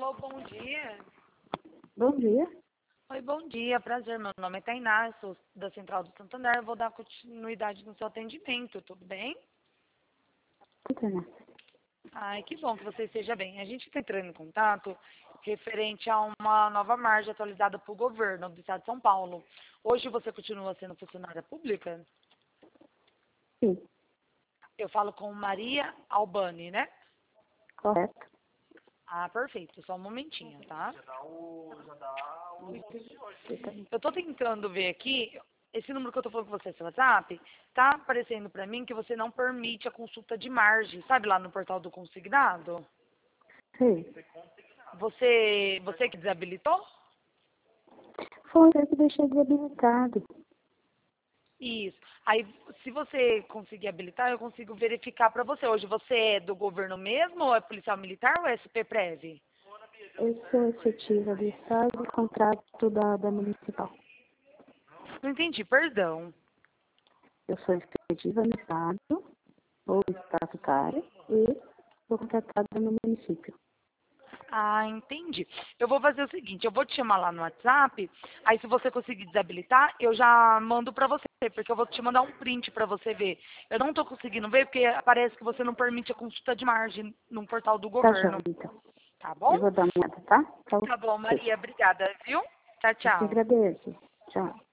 Alô, bom dia. Bom dia. Oi, bom dia, prazer. Meu nome é Tainá, eu sou da Central do Santander. Eu vou dar continuidade no seu atendimento, tudo bem? Internet. Ai, que bom que você esteja bem. A gente está entrando em contato referente a uma nova margem atualizada para o governo do estado de São Paulo. Hoje você continua sendo funcionária pública? Sim, Eu falo com Maria Albani, né? correto. Ah, perfeito. Só um momentinho, tá? Fica. Eu tô tentando ver aqui, esse número que eu tô falando com você, seu WhatsApp, tá aparecendo pra mim que você não permite a consulta de margem, sabe lá no portal do consignado? Sim. Você que desabilitou? Foi eu que deixei desabilitado. Isso. Aí, se você conseguir habilitar, eu consigo verificar pra você. Hoje você é do governo mesmo, ou é policial militar ou é SP-Prev? Eu sou efetiva do Estado e contrato da Municipal. Não entendi, perdão. Eu sou efetiva no Estado, ou estatutária, e sou contratada no município. Ah, entendi. Eu vou fazer o seguinte, eu vou te chamar lá no WhatsApp, aí se você conseguir desabilitar, eu já mando pra você, porque eu vou te mandar um print pra você ver. Eu não tô conseguindo ver porque parece que você não permite a consulta de margem no portal do Tá joia, governo. então. Tá Eu bom? vou dar uma olhada, tá? Pra Tá bom, você. Maria, obrigada, viu? Tchau, Eu te tchau. agradeço. Tchau.